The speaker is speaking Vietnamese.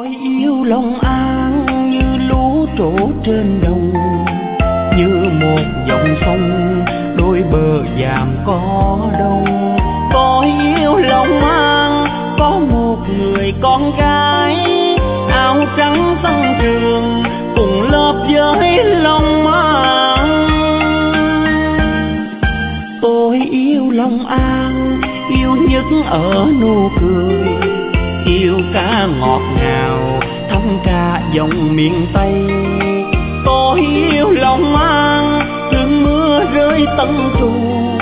Tôi yêu Long An như lũ trổ trên đồng, như một dòng sông đôi bờ dàm có đông. Tôi yêu Long An có một người con gái áo trắng sân trường cùng lớp với Long An. Tôi yêu Long An, yêu nhất ở nụ cười, yêu ca ngọt ngào thắm ca dòng miền Tây. Tôi yêu Long An, cơn mưa rơi Tân Trù